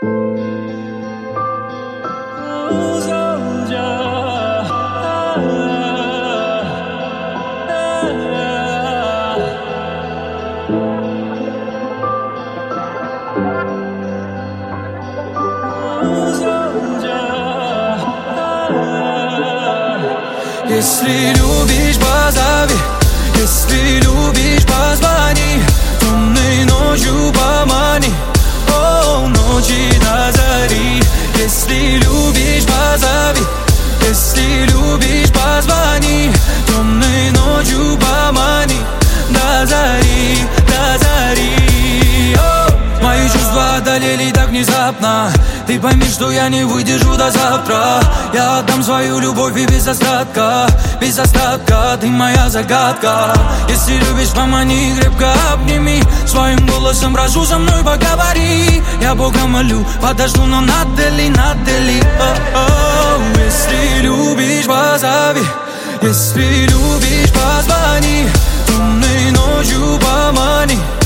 Если любишь, позови, если любишь, позвони, темной ночью помани, о, ночи до зари. Если любишь, позови, если любишь, позвони, темной ночью помани, до зари, до зари. О, мои чувства одолели так внезапно. Ты пойми, что я не выдержу до завтра. Я отдам свою любовь и без остатка, без остатка, ты моя загадка. Если любишь, помани, крепко обними, своим голосом прошу, со мной поговори. Я Бога молю, подожду, но надели, надели. Если любишь, позови, если любишь, позвони, темной ночью помани,